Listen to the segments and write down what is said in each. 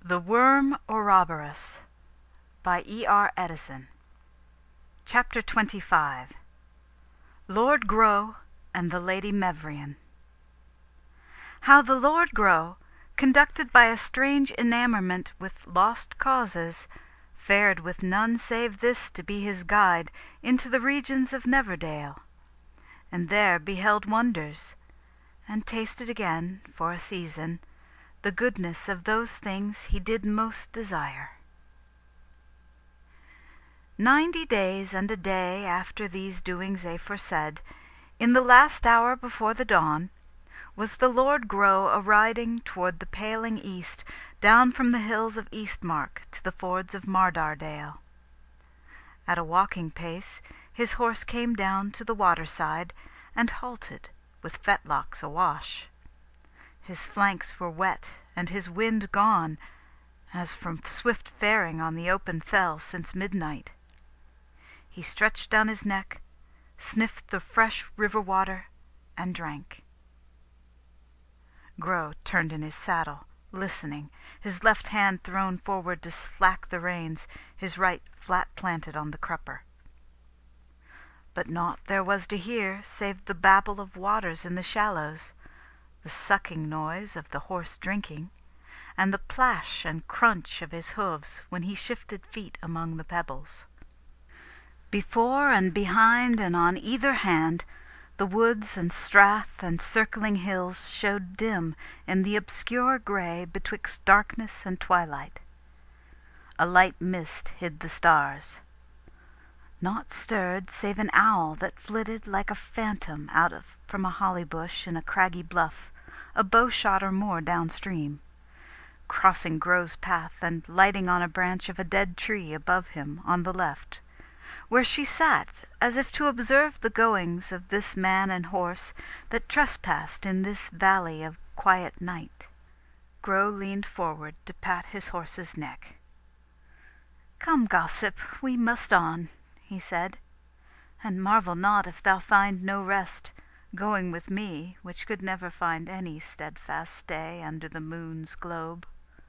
The Worm Ouroboros by E.R. Edison. Chapter 25. Lord Groe and the Lady Mevrian. How the Lord Groe, conducted by a strange enamorment with lost causes, fared with none save this to be his guide into the regions of Neverdale, and there beheld wonders, and tasted again, for a season, the goodness of those things he did most desire. 90 days and a day after these doings aforesaid, in the last hour before the dawn, was the Lord Groe a-riding toward the paling east, down from the hills of Eastmark to the fords of Mardardale. At a walking pace his horse came down to the waterside, and halted, with fetlocks awash. His flanks were wet, and his wind gone, as from swift faring on the open fell since midnight. He stretched down his neck, sniffed the fresh river water, and drank. Groe turned in his saddle, listening, his left hand thrown forward to slack the reins, his right flat planted on the crupper. But naught there was to hear save the babble of waters in the shallows, the sucking noise of the horse drinking, and the plash and crunch of his hoofs when he shifted feet among the pebbles. Before and behind and on either hand, the woods and strath and circling hills showed dim in the obscure grey betwixt darkness and twilight. A light mist hid the stars. Naught stirred save an owl that flitted like a phantom from a holly bush in a craggy bluff, a bow-shot or more downstream, crossing Groe's path and lighting on a branch of a dead tree above him on the left, where she sat as if to observe the goings of this man and horse that trespassed in this valley of quiet night. Groe leaned forward to pat his horse's neck. "Come, gossip, we must on," he said, "and marvel not if thou find no rest, going with me, which could never find any steadfast stay under the moon's globe."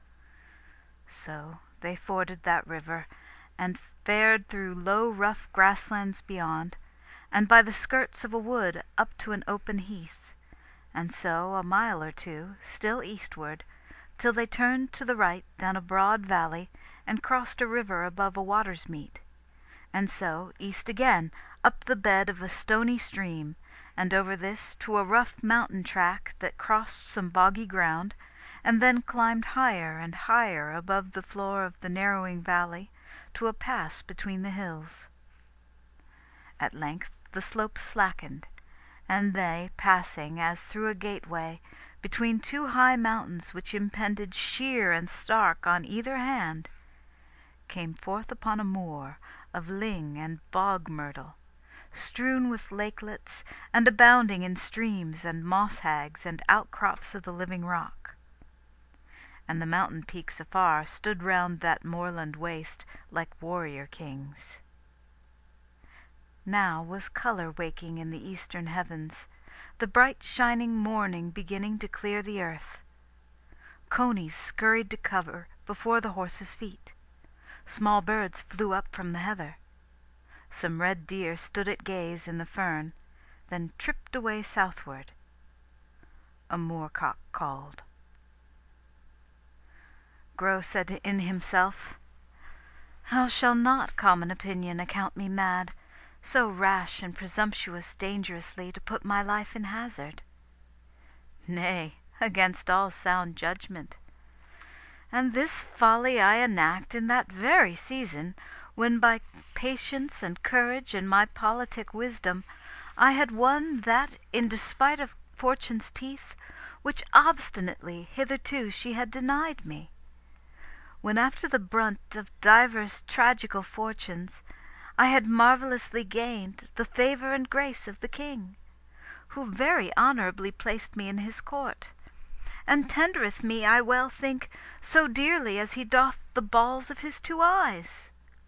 So they forded that river, and fared through low rough grasslands beyond, and by the skirts of a wood up to an open heath, and so a mile or two, still eastward, till they turned to the right down a broad valley, and crossed a river above a water's meet, and so east again, up the bed of a stony stream, and over this to a rough mountain track that crossed some boggy ground, and then climbed higher and higher above the floor of the narrowing valley to a pass between the hills. At length the slope slackened, and they, passing as through a gateway between two high mountains which impended sheer and stark on either hand, came forth upon a moor of ling and bog myrtle, strewn with lakelets, and abounding in streams and moss-hags and outcrops of the living rock. And the mountain peaks afar stood round that moorland waste like warrior kings. Now was colour waking in the eastern heavens, the bright shining morning beginning to clear the earth. Conies scurried to cover before the horses' feet. Small birds flew up from the heather. Some red deer stood at gaze in the fern, then tripped away southward. A moorcock called. Groe said in himself, "How shall not common opinion account me mad, so rash and presumptuous dangerously to put my life in hazard? Nay, against all sound judgment. And this folly I enact in that very season, when by patience and courage and my politic wisdom I had won that in despite of fortune's teeth, which obstinately hitherto she had denied me. When after the brunt of divers tragical fortunes I had marvellously gained the favour and grace of the king, who very honourably placed me in his court, and tendereth me, I well think, so dearly as he doth the balls of his 2 eyes."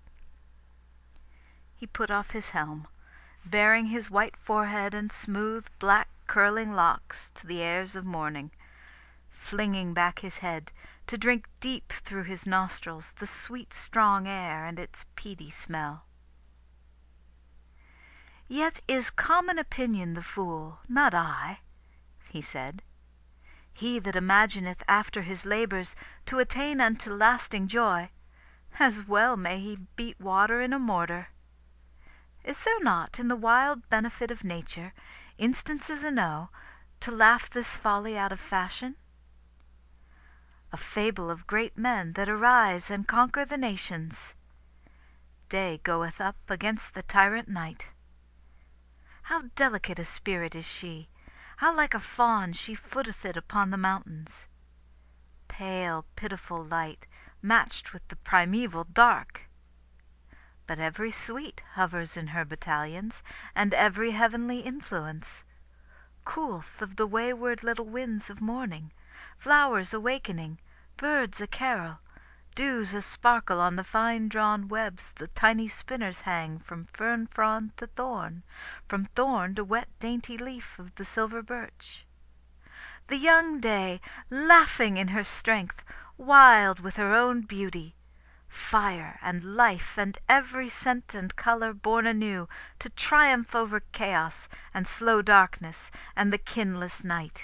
He put off his helm, baring his white forehead and smooth black curling locks to the airs of morning, flinging back his head to drink deep through his nostrils the sweet strong air and its peaty smell. "Yet is common opinion the fool, not I," he said. "He that imagineth after his labours to attain unto lasting joy, as well may he beat water in a mortar. Is there not in the wild benefit of nature instances enow to laugh this folly out of fashion? A fable of great men that arise and conquer the nations. Day goeth up against the tyrant night. How delicate a spirit is she, how like a fawn she footeth it upon the mountains. Pale pitiful light matched with the primeval dark. But every sweet hovers in her battalions, and every heavenly influence. Coolth of the wayward little winds of morning, flowers awakening, birds a carol, dews a sparkle on the fine drawn webs the tiny spinners hang from fern frond to thorn, from thorn to wet dainty leaf of the silver birch. The young day, laughing in her strength, wild with her own beauty, fire and life and every scent and colour born anew to triumph over chaos and slow darkness and the kinless night.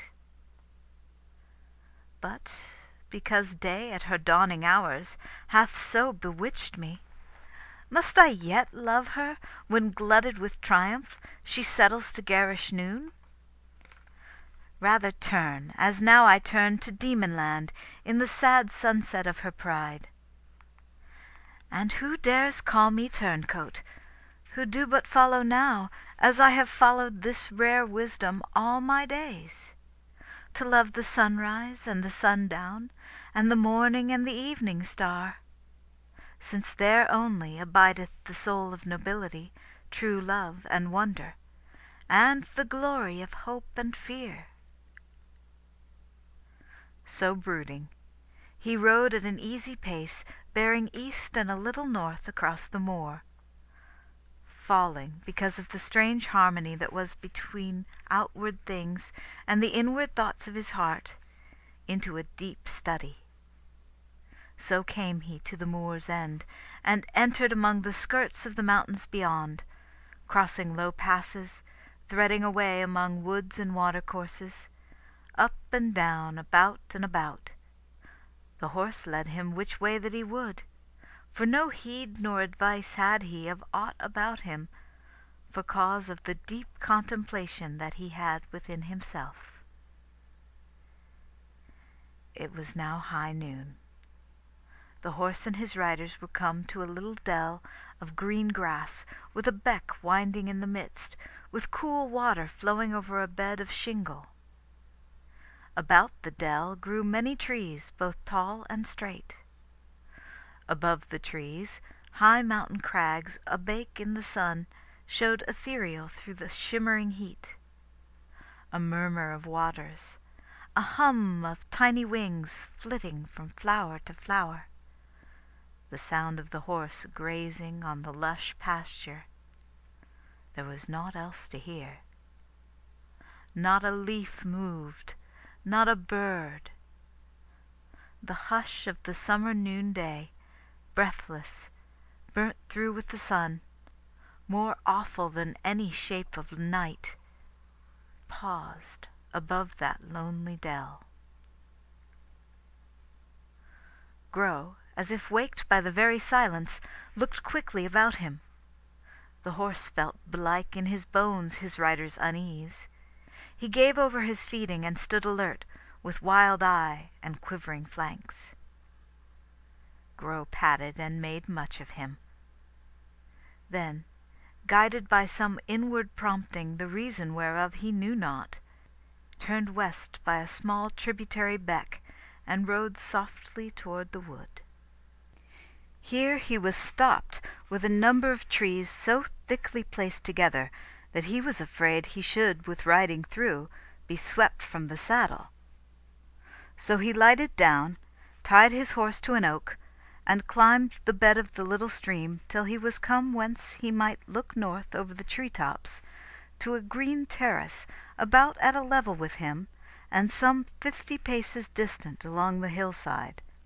But because day at her dawning hours hath so bewitched me, must I yet love her when glutted with triumph she settles to garish noon? Rather turn, as now I turn, to demon land in the sad sunset of her pride. And who dares call me turncoat, who do but follow now, as I have followed this rare wisdom all my days, to love the sunrise and the sundown, and the morning and the evening star, since there only abideth the soul of nobility, true love and wonder, and the glory of hope and fear." So brooding, he rode at an easy pace, bearing east and a little north across the moor, falling, because of the strange harmony that was between outward things and the inward thoughts of his heart, into a deep study. So came he to the moor's end, and entered among the skirts of the mountains beyond, crossing low passes, threading a way among woods and watercourses, up and down, about and about. The horse led him which way that he would, for no heed nor advice had he of aught about him, for cause of the deep contemplation that he had within himself. It was now high noon. The horse and his riders were come to a little dell of green grass, with a beck winding in the midst, with cool water flowing over a bed of shingle. About the dell grew many trees, both tall and straight. Above the trees, high mountain crags, abake in the sun, showed ethereal through the shimmering heat. A murmur of waters, a hum of tiny wings flitting from flower to flower, the sound of the horse grazing on the lush pasture. There was naught else to hear. Not a leaf moved, not a bird. The hush of the summer noonday, breathless, burnt through with the sun, more awful than any shape of night, paused above that lonely dell. Grow, as if waked by the very silence, looked quickly about him. The horse felt belike in his bones his rider's unease. He gave over his feeding and stood alert, with wild eye and quivering flanks. Grow patted and made much of him. Then, guided by some inward prompting the reason whereof he knew not, turned west by a small tributary beck, and rode softly toward the wood. Here he was stopped with a number of trees so thickly placed together that he was afraid he should, with riding through, be swept from the saddle. So he lighted down, tied his horse to an oak, and climbed the bed of the little stream till he was come whence he might look north over the tree tops to a green terrace about at a level with him, and some 50 paces distant along the hillside,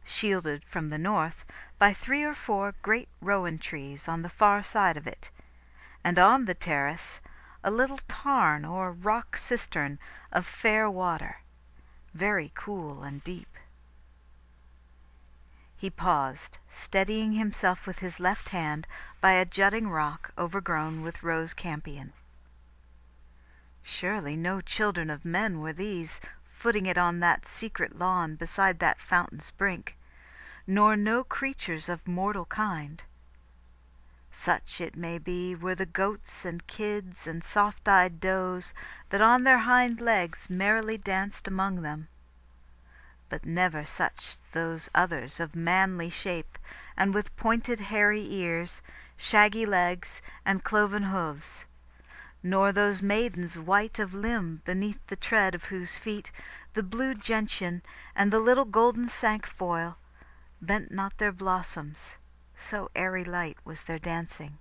shielded from the north by 3 or 4 great rowan trees on the far side of it, and on the terrace a little tarn or rock cistern of fair water, very cool and deep. He paused, steadying himself with his left hand by a jutting rock overgrown with rose campion. Surely no children of men were these, footing it on that secret lawn beside that fountain's brink, nor no creatures of mortal kind. Such, it may be, were the goats and kids and soft-eyed does that on their hind legs merrily danced among them, but never such those others of manly shape, and with pointed hairy ears, shaggy legs, and cloven hoofs, nor those maidens white of limb beneath the tread of whose feet the blue gentian and the little golden cinquefoil bent not their blossoms, so airy light was their dancing.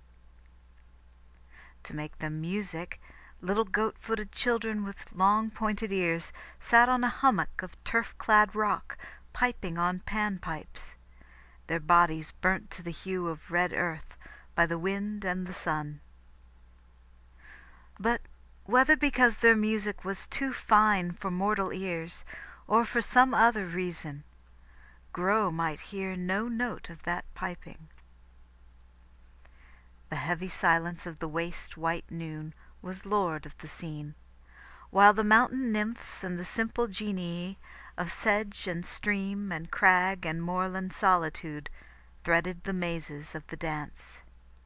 To make them music, little goat-footed children with long pointed ears sat on a hummock of turf-clad rock, piping on pan-pipes, their bodies burnt to the hue of red earth by the wind and the sun. But whether because their music was too fine for mortal ears, or for some other reason, Groe might hear no note of that piping. The heavy silence of the waste white noon was lord of the scene, while the mountain nymphs and the simple genii of sedge and stream and crag and moorland solitude threaded the mazes of the dance.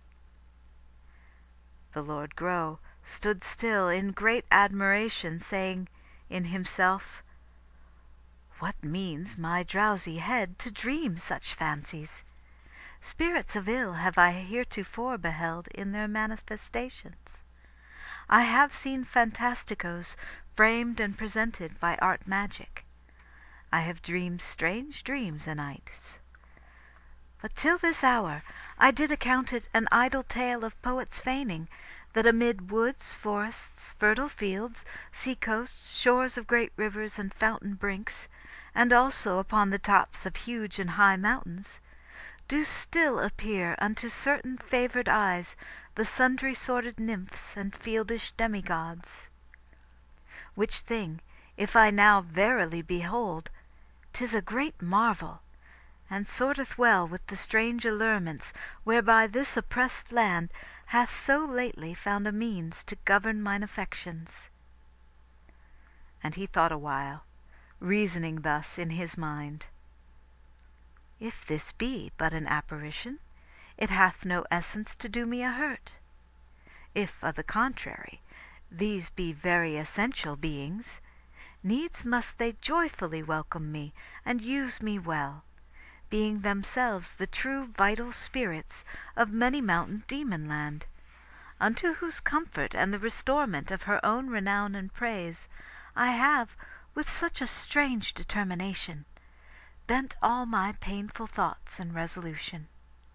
The Lord Groe stood still in great admiration, saying in himself, "What means my drowsy head to dream such fancies? Spirits of ill have I heretofore beheld in their manifestations. I have seen fantasticos framed and presented by art magic. I have dreamed strange dreams o' nights. But till this hour I did account it an idle tale of poets feigning, that amid woods, forests, fertile fields, sea-coasts, shores of great rivers and fountain brinks, and also upon the tops of huge and high mountains, do still appear unto certain favoured eyes the sundry sorted nymphs and fieldish demigods. Which thing, if I now verily behold, 'tis a great marvel, and sorteth well with the strange allurements whereby this oppressed land hath so lately found a means to govern mine affections." And he thought a while, reasoning thus in his mind, "If this be but an apparition, it hath no essence to do me a hurt. If, o' the contrary, these be very essential beings, needs must they joyfully welcome me and use me well, being themselves the true vital spirits of many mountain demon land, unto whose comfort and the restorement of her own renown and praise I have, with such a strange determination, bent all my painful thoughts and resolution."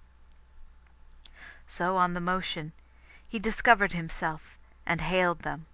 So on the motion he discovered himself and hailed them.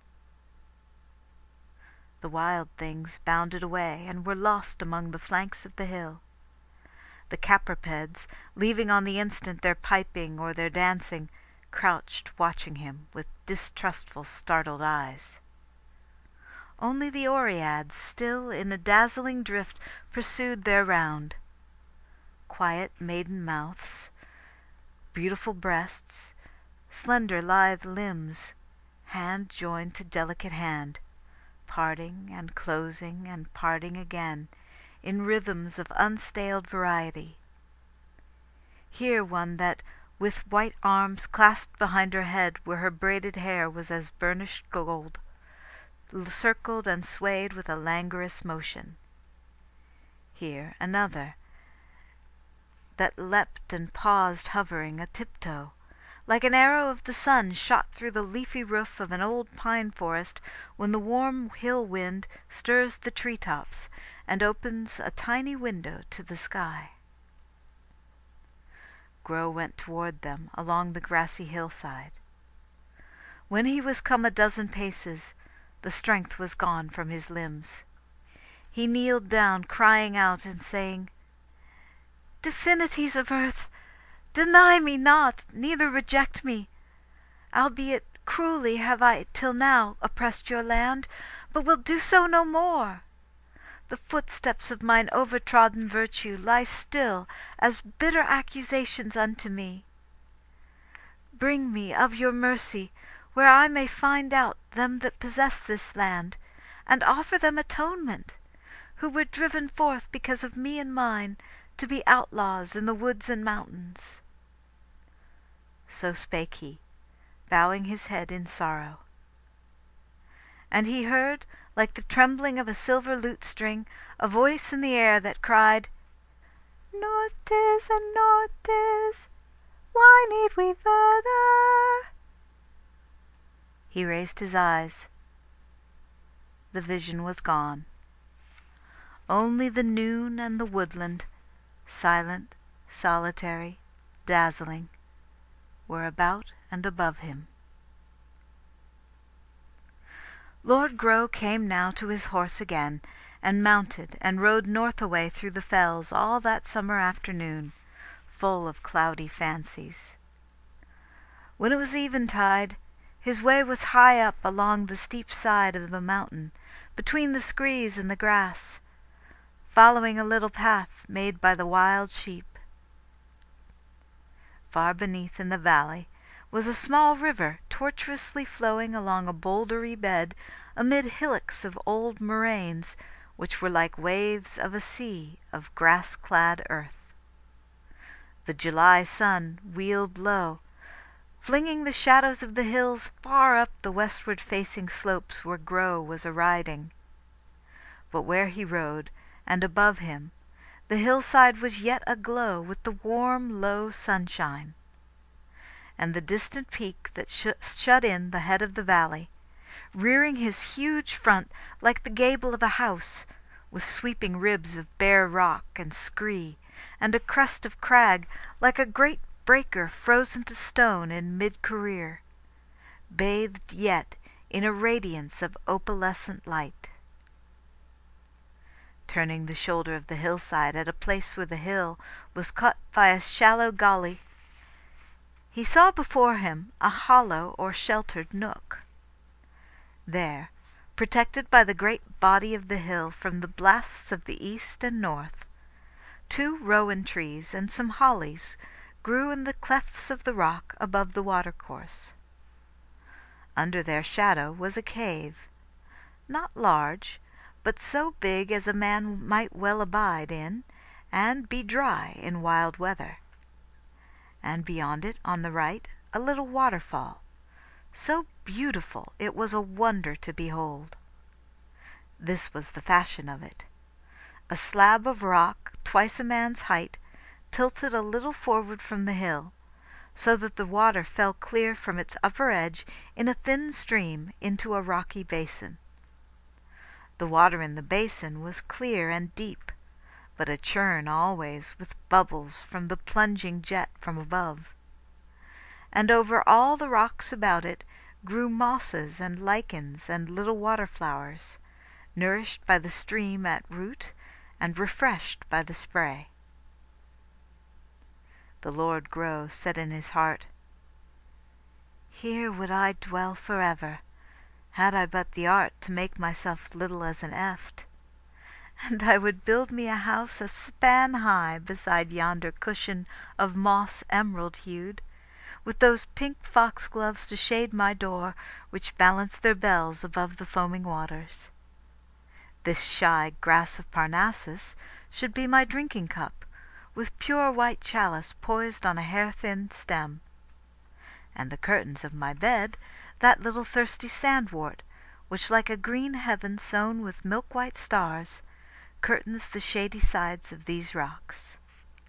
The wild things bounded away and were lost among the flanks of the hill. The caperpeds, leaving on the instant their piping or their dancing, crouched watching him with distrustful startled eyes. Only the oreads still in a dazzling drift pursued their round. Quiet maiden mouths, beautiful breasts, slender lithe limbs, hand joined to delicate hand, parting and closing and parting again, in rhythms of unstaled variety. Here one that, with white arms clasped behind her head where her braided hair was as burnished gold, circled and swayed with a languorous motion. Here another, that leapt and paused hovering a tiptoe, like an arrow of the sun shot through the leafy roof of an old pine forest when the warm hill wind stirs the tree tops and opens a tiny window to the sky. Groe went toward them along the grassy hillside. When he was come a dozen paces, the strength was gone from his limbs. He kneeled down, crying out and saying, divinities of earth, deny me not, neither reject me, albeit cruelly have I till now oppressed your land, but will do so no more. The footsteps of mine overtrodden virtue lie still as bitter accusations unto me. Bring me of your mercy where I may find out them that possess this land, and offer them atonement, who were driven forth because of me and mine to be outlaws in the woods and mountains. So spake he, bowing his head in sorrow. And he heard, like the trembling of a silver lute string, a voice in the air that cried, North 'tis and north 'tis, why need we further? He raised his eyes. The vision was gone. Only the noon and the woodland, silent, solitary, dazzling, were about and above him. Lord Groe came now to his horse again, and mounted and rode north-away through the fells all that summer afternoon, full of cloudy fancies. When it was eventide, his way was high up along the steep side of the mountain, between the screes and the grass, following a little path made by the wild sheep. Far beneath in the valley was a small river tortuously flowing along a bouldery bed amid hillocks of old moraines which were like waves of a sea of grass-clad earth. The July sun wheeled low, flinging the shadows of the hills far up the westward-facing slopes where Groe was a-riding. But where he rode, and above him, the hillside was yet aglow with the warm, low sunshine, and the distant peak that shut in the head of the valley, rearing his huge front like the gable of a house, with sweeping ribs of bare rock and scree, and a crest of crag like a great breaker frozen to stone in mid-career, bathed yet in a radiance of opalescent light. Turning the shoulder of the hillside at a place where the hill was cut by a shallow gully, he saw before him a hollow or sheltered nook. There, protected by the great body of the hill from the blasts of the east and north, 2 rowan trees and some hollies grew in the clefts of the rock above the watercourse. Under their shadow was a cave, not large, but so big as a man might well abide in, and be dry in wild weather. And beyond it, on the right, a little waterfall, so beautiful it was a wonder to behold. This was the fashion of it. A slab of rock twice a man's height, tilted a little forward from the hill, so that the water fell clear from its upper edge in a thin stream into a rocky basin. The water in the basin was clear and deep, but a churn always with bubbles from the plunging jet from above. And over all the rocks about it grew mosses and lichens and little water-flowers, nourished by the stream at root and refreshed by the spray. The Lord Groe said in his heart, Here would I dwell forever, had I but the art to make myself little as an eft, and I would build me a house a span high beside yonder cushion of moss emerald-hued, with those pink foxgloves to shade my door which balance their bells above the foaming waters. This shy grass of Parnassus should be my drinking cup, with pure white chalice poised on a hair-thin stem, and the curtains of my bed that little thirsty sandwort, which like a green heaven sown with milk-white stars, curtains the shady sides of these rocks.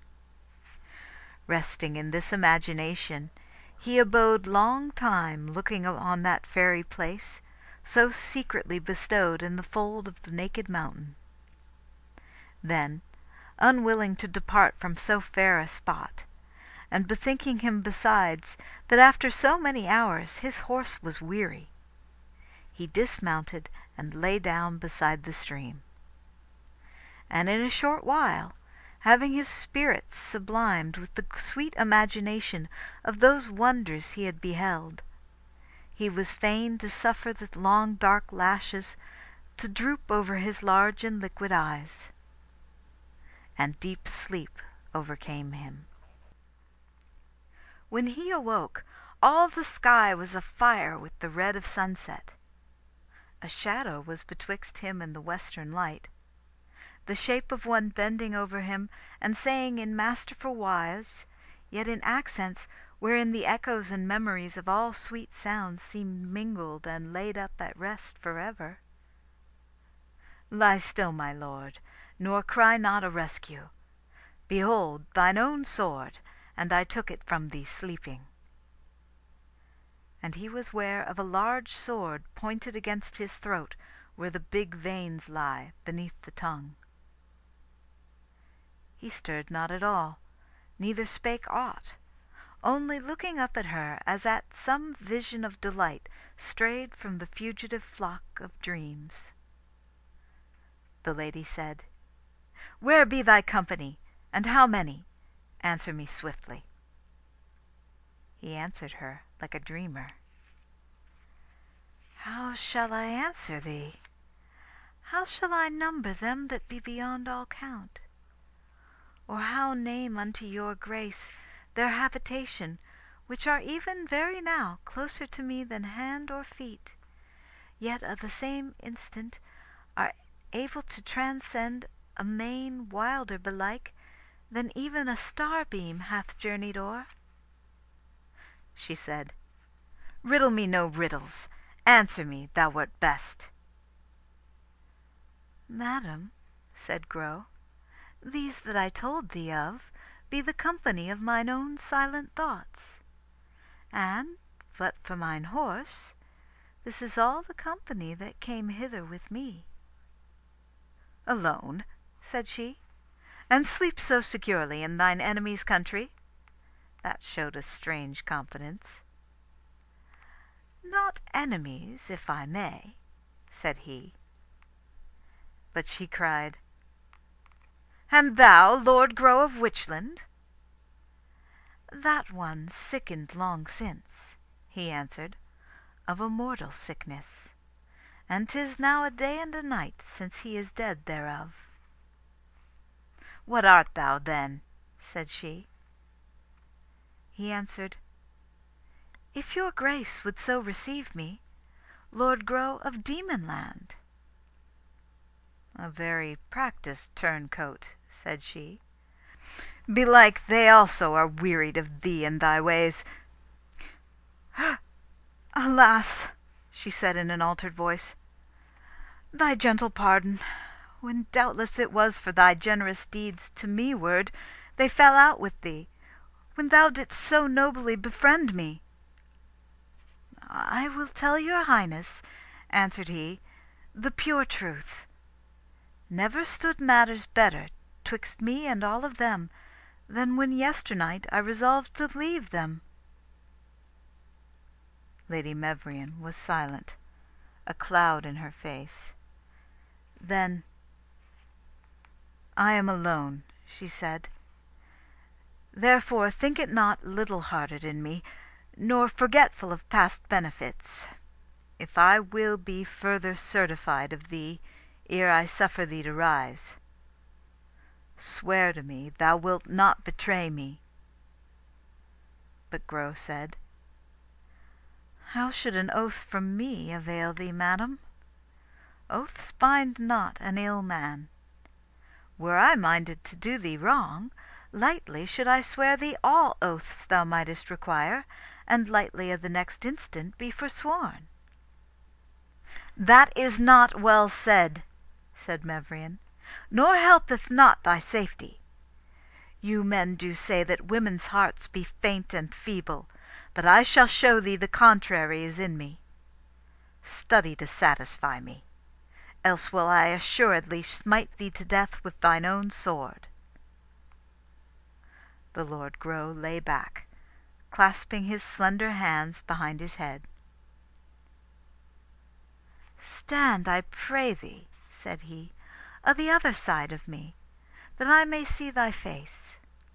Resting in this imagination, he abode long time looking on that fairy place, so secretly bestowed in the fold of the naked mountain. Then, unwilling to depart from so fair a spot, and bethinking him besides that after so many hours his horse was weary, he dismounted and lay down beside the stream. And in a short while, having his spirits sublimed with the sweet imagination of those wonders he had beheld. He was fain to suffer the long dark lashes to droop over his large and liquid eyes, and deep sleep overcame him. When he awoke, all the sky was afire with the red of sunset. A shadow was betwixt him and the western light, the shape of one bending over him and saying in masterful wise, yet in accents wherein the echoes and memories of all sweet sounds seemed mingled and laid up at rest for ever, "Lie still, my lord, nor cry not a rescue. Behold thine own sword, and I took it from thee sleeping." And he was ware of a large sword pointed against his throat, where the big veins lie beneath the tongue. He stirred not at all, neither spake aught, only looking up at her as at some vision of delight strayed from the fugitive flock of dreams. The lady said, "Where be thy company, and how many? Answer me swiftly." He answered her like a dreamer. "How shall I answer thee? How shall I number them that be beyond all count? Or how name unto your grace their habitation, which are even very now closer to me than hand or feet, yet of the same instant are able to transcend a main wilder belike than even a starbeam hath journeyed o'er?" She said, "Riddle me no riddles, answer me, thou wert best." "Madam," said Groe, "these that I told thee of be the company of mine own silent thoughts, and, but for mine horse, this is all the company that came hither with me." "Alone," said she, "and sleep so securely in thine enemy's country? That showed a strange confidence." "Not enemies, if I may," said he. But she cried, "And thou, Lord Groe of Witchland?" "That one sickened long since," he answered, "of a mortal sickness, and 'tis now a day and a night since he is dead thereof." "What art thou, then?" said she. He answered, "If your grace would so receive me, Lord Groe of Demonland." "A very practised turncoat," said she. "Belike they also are wearied of thee and thy ways." "Alas!" she said in an altered voice, "thy gentle pardon, when doubtless it was for thy generous deeds to me-ward they fell out with thee, when thou didst so nobly befriend me." "I will tell your highness," answered he, "the pure truth. Never stood matters better 'twixt me and all of them than when yesternight I resolved to leave them." Lady Mevrian was silent, a cloud in her face. Then, "I am alone," she said. "Therefore think it not little-hearted in me, nor forgetful of past benefits, if I will be further certified of thee ere I suffer thee to rise. Swear to me thou wilt not betray me." But Groe said, "How should an oath from me avail thee, madam? Oaths bind not an ill man. Were I minded to do thee wrong, lightly should I swear thee all oaths thou mightest require, and lightly the next instant be forsworn." "That is not well said," said Mevrian, "nor helpeth not thy safety. You men do say that women's hearts be faint and feeble, but I shall show thee the contrary is in me. Study to satisfy me, else will I assuredly smite thee to death with thine own sword." The Lord Groe lay back, clasping his slender hands behind his head. "Stand, I pray thee," said he, "o' the other side of me, that I may see thy face."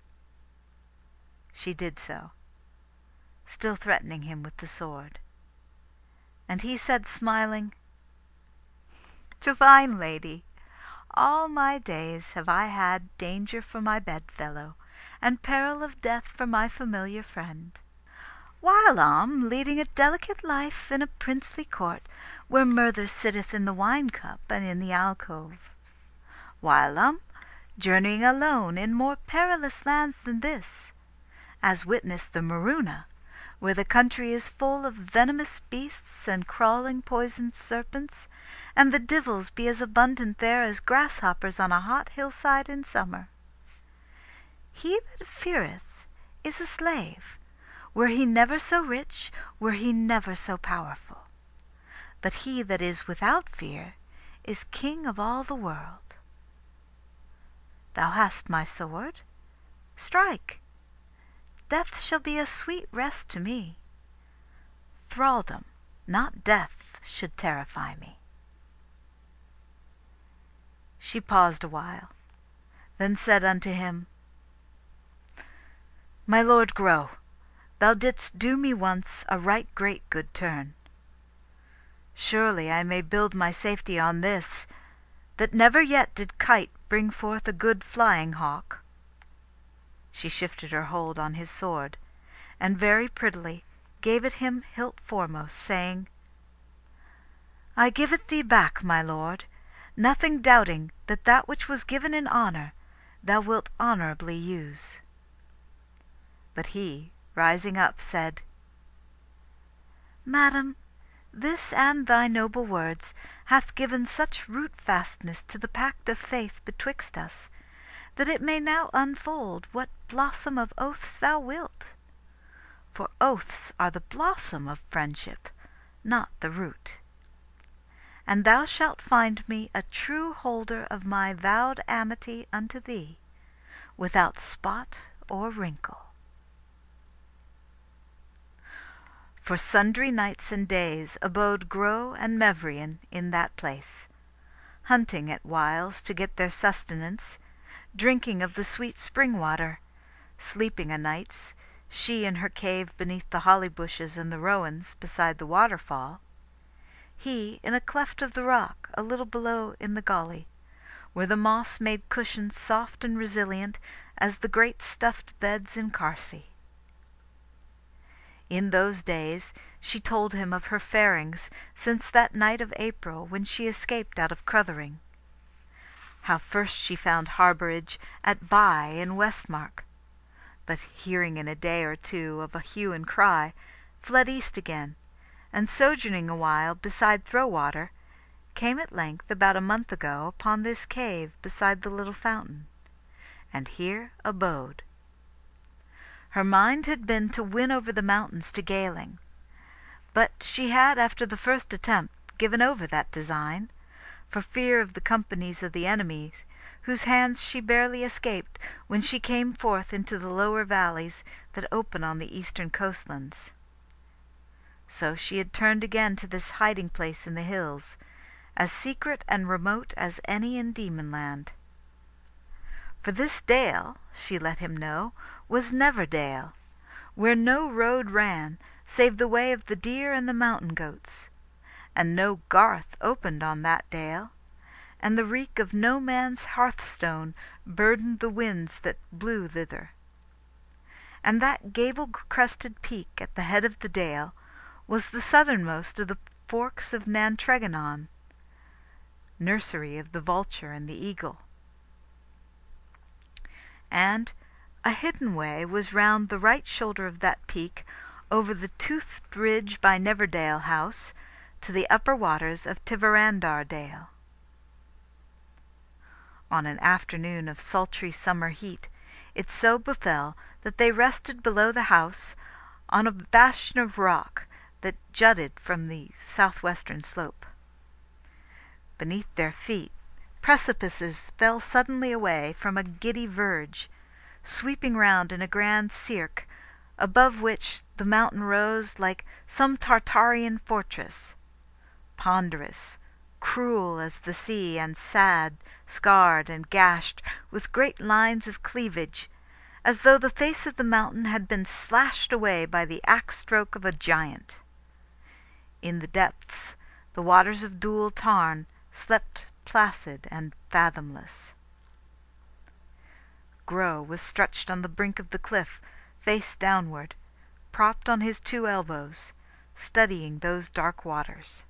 She did so, still threatening him with the sword. And he said, smiling, "Divine lady, all my days have I had danger for my bedfellow, and peril of death for my familiar friend, whilom leading a delicate life in a princely court, where murder sitteth in the wine-cup and in the alcove; whilom journeying alone in more perilous lands than this, as witness the Maruna, where the country is full of venomous beasts and crawling poisoned serpents, and the divils be as abundant there as grasshoppers on a hot hillside in summer. He that feareth is a slave, were he never so rich, were he never so powerful. But he that is without fear is king of all the world. Thou hast my sword. Strike. Death shall be a sweet rest to me. Thraldom, not death, should terrify me." She paused a while, then said unto him, "My lord Groe, thou didst do me once a right great good turn. Surely I may build my safety on this, that never yet did kite bring forth a good flying hawk." She shifted her hold on his sword, and very prettily gave it him hilt foremost, saying, "I give it thee back, my lord, nothing doubting that that which was given in honour thou wilt honourably use." But he, rising up, said, "Madam, this and thy noble words hath given such root-fastness to the pact of faith betwixt us, that it may now unfold what blossom of oaths thou wilt. For oaths are the blossom of friendship, not the root. And thou shalt find me a true holder of my vowed amity unto thee, without spot or wrinkle." For sundry nights and days abode Groe and Mevrian in that place, hunting at whiles to get their sustenance, drinking of the sweet spring water, sleeping o' nights, she in her cave beneath the holly bushes and the rowans beside the waterfall, he in a cleft of the rock a little below in the gully, where the moss made cushions soft and resilient as the great stuffed beds in Carse. In those days she told him of her farings since that night of April when she escaped out of Cruthering; how first she found harbourage at Bye in Westmark, but hearing in a day or two of a hue and cry, fled east again, and sojourning a while beside Throwater, came at length about a month ago upon this cave beside the little fountain, and here abode. Her mind had been to win over the mountains to Galing, but she had after the first attempt given over that design, for fear of the companies of the enemies, whose hands she barely escaped when she came forth into the lower valleys that open on the eastern coastlands. So she had turned again to this hiding place in the hills, as secret and remote as any in Demonland. For this dale, she let him know, was Neverdale, where no road ran save the way of the deer and the mountain goats, and no garth opened on that dale, and the reek of no man's hearthstone burdened the winds that blew thither. And that gable-crested peak at the head of the dale was the southernmost of the forks of Nantreganon, nursery of the vulture and the eagle. And a hidden way was round the right shoulder of that peak over the toothed ridge by Neverdale House to the upper waters of Tiverandar Dale. On an afternoon of sultry summer heat, it so befell that they rested below the house on a bastion of rock that jutted from the southwestern slope. Beneath their feet precipices fell suddenly away from a giddy verge, sweeping round in a grand cirque, above which the mountain rose like some Tartarian fortress, ponderous, cruel as the sea, and sad, scarred, and gashed, with great lines of cleavage, as though the face of the mountain had been slashed away by the axe stroke of a giant. In the depths, the waters of Dúal Tarn slept placid and fathomless. Groe was stretched on the brink of the cliff, face downward, propped on his 2 elbows, studying those dark waters.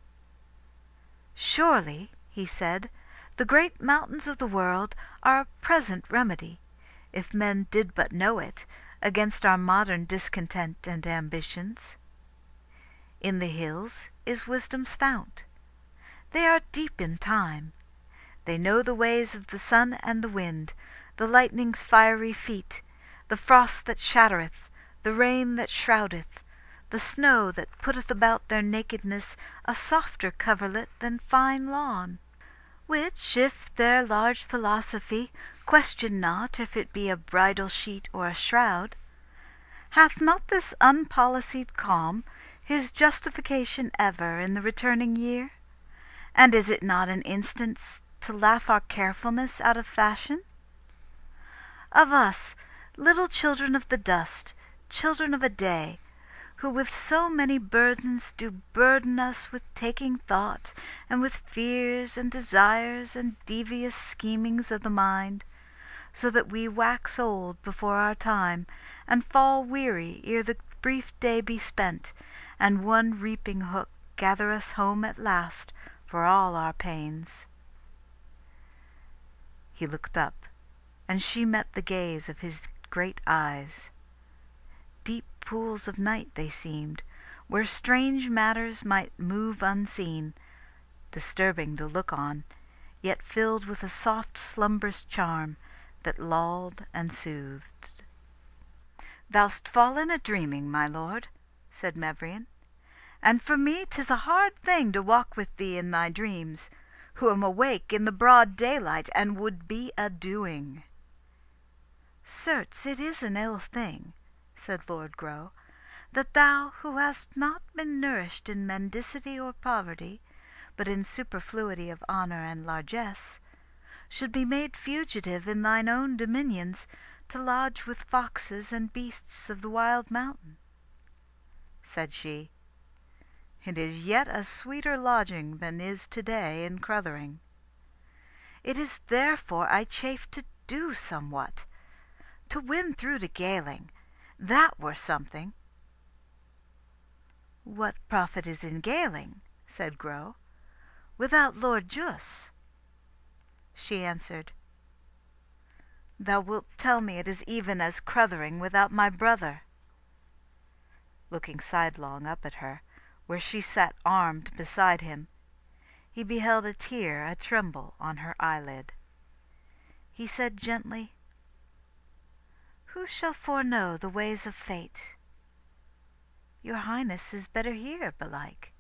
"Surely," he said, "the great mountains of the world are a present remedy, if men did but know it, against our modern discontent and ambitions. In the hills is wisdom's fount. They are deep in time. They know the ways of the sun and the wind, the lightning's fiery feet, the frost that shattereth, the rain that shroudeth, the snow that putteth about their nakedness a softer coverlet than fine lawn; which, if their large philosophy question not if it be a bridal sheet or a shroud, hath not this unpolicied calm his justification ever in the returning year? And is it not an instance to laugh our carefulness out of fashion? Of us, little children of the dust, children of a day, who with so many burdens do burden us with taking thought, and with fears and desires and devious schemings of the mind, so that we wax old before our time, and fall weary ere the brief day be spent, and one reaping hook gather us home at last for all our pains." He looked up, and she met the gaze of his great eyes. Deep pools of night they seemed, where strange matters might move unseen, disturbing to look on, yet filled with a soft slumbrous charm that lulled and soothed. "Thou'st fallen a dreaming, my lord," said Mevrion, "and for me 'tis a hard thing to walk with thee in thy dreams, who am awake in the broad daylight, and would be a-doing." "Certes it is an ill thing," said Lord Groe, "that thou, who hast not been nourished in mendicity or poverty, but in superfluity of honour and largesse, should be made fugitive in thine own dominions to lodge with foxes and beasts of the wild mountain." Said she, "It is yet a sweeter lodging than is to day in Cruthering. It is therefore I chafe to do somewhat. To win through to Galing, that were something." "What profit is in Galing," said Groe, "without Lord Jusse?" She answered, "Thou wilt tell me it is even as Cruthering without my brother." Looking sidelong up at her, where she sat armed beside him, he beheld a tear a-tremble on her eyelid. He said gently, "Who shall foreknow the ways of fate? Your Highness is better here, belike."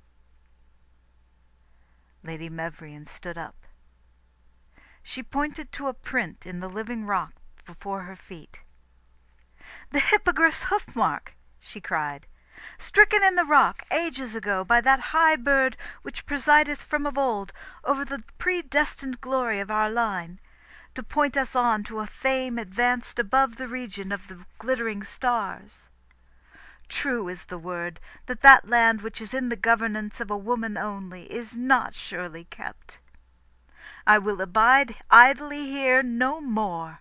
Lady Mevrion stood up. She pointed to a print in the living rock before her feet. "The Hippogriff's hoof mark!" she cried. "Stricken in the rock, ages ago, by that high bird which presideth from of old over the predestined glory of our line, to point us on to a fame advanced above the region of the glittering stars. True is the word that that land which is in the governance of a woman only is not surely kept. I will abide idly here no more."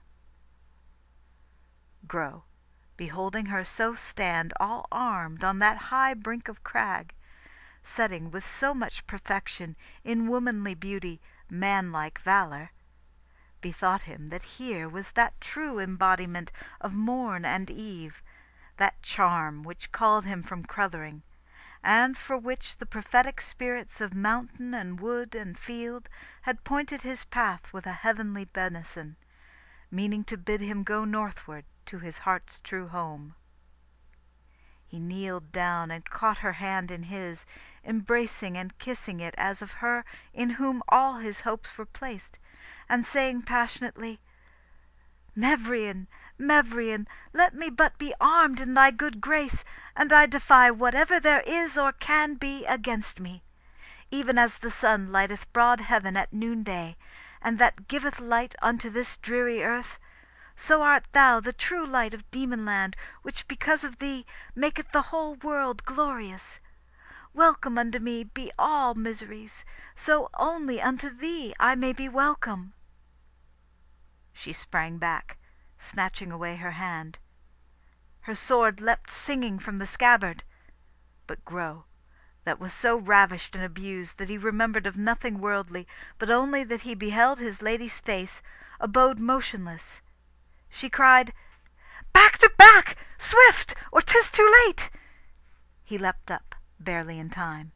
Groe, beholding her so stand all armed on that high brink of crag, setting with so much perfection in womanly beauty manlike valour, bethought him that here was that true embodiment of morn and eve, that charm which called him from Cruthering, and for which the prophetic spirits of mountain and wood and field had pointed his path with a heavenly benison, meaning to bid him go northward to his heart's true home. He kneeled down and caught her hand in his, embracing and kissing it as of her in whom all his hopes were placed, and saying passionately, "Mevrion, Mevrion, let me but be armed in thy good grace, and I defy whatever there is or can be against me. even as the sun lighteth broad heaven at noonday, and that giveth light unto this dreary earth, so art thou the true light of Demonland, which because of thee maketh the whole world glorious. Welcome unto me be all miseries, so only unto thee I may be welcome." She sprang back, snatching away her hand. Her sword leapt singing from the scabbard, but Groe, that was so ravished and abused that he remembered of nothing worldly, but only that he beheld his lady's face, abode motionless. She cried, "Back to back! Swift, or 'tis too late!" He leapt up, barely in time.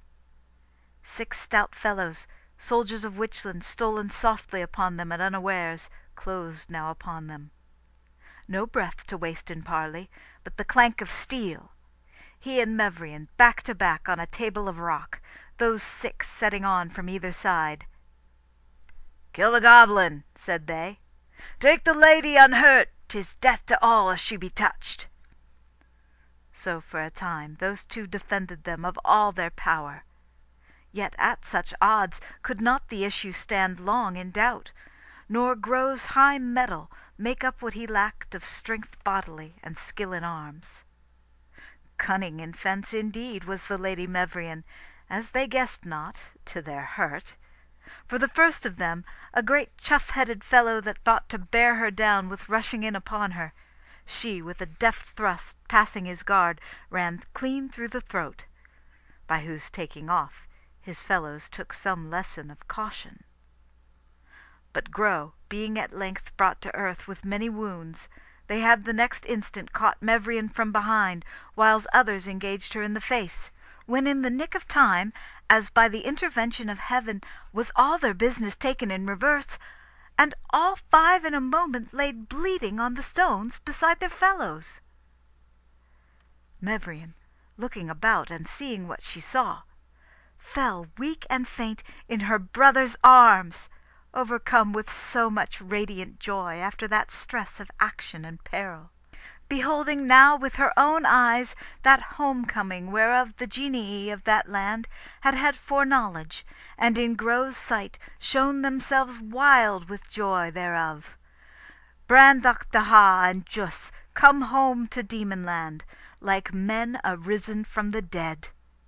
6 stout fellows, soldiers of Witchland, stolen softly upon them at unawares, closed now upon them. No breath to waste in parley, but the clank of steel. He and Mevrian back to back on a table of rock, those 6 setting on from either side. "Kill the goblin," said they. "Take the lady unhurt, 'tis death to all as she be touched." So for a time those 2 defended them of all their power. Yet at such odds could not the issue stand long in doubt, nor Groe's high mettle make up what he lacked of strength bodily and skill in arms. Cunning in fence indeed was the Lady Mevrian, as they guessed not, to their hurt. For the first of them, a great chuff-headed fellow that thought to bear her down with rushing in upon her, she with a deft thrust passing his guard ran clean through the throat, by whose taking off his fellows took some lesson of caution. But Groe being at length brought to earth with many wounds, they had the next instant caught Mevrian from behind, whiles others engaged her in the face, when in the nick of time, as by the intervention of heaven, was all their business taken in reverse, and all 5 in a moment laid bleeding on the stones beside their fellows. Mevrian, looking about and seeing what she saw, fell weak and faint in her brother's arms, overcome with so much radiant joy after that stress of action and peril, beholding now with her own eyes that homecoming whereof the genii of that land had had foreknowledge, and in Groe's sight shown themselves wild with joy thereof. Brandach Daha and Jus come home to Demonland, like men arisen from the dead.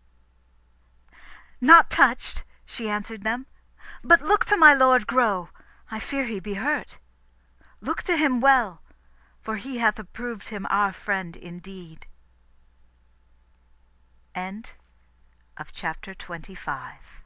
"Not touched," she answered them, "but look to my Lord Groe, I fear he be hurt. Look to him well, for he hath approved him our friend indeed." End of chapter 25.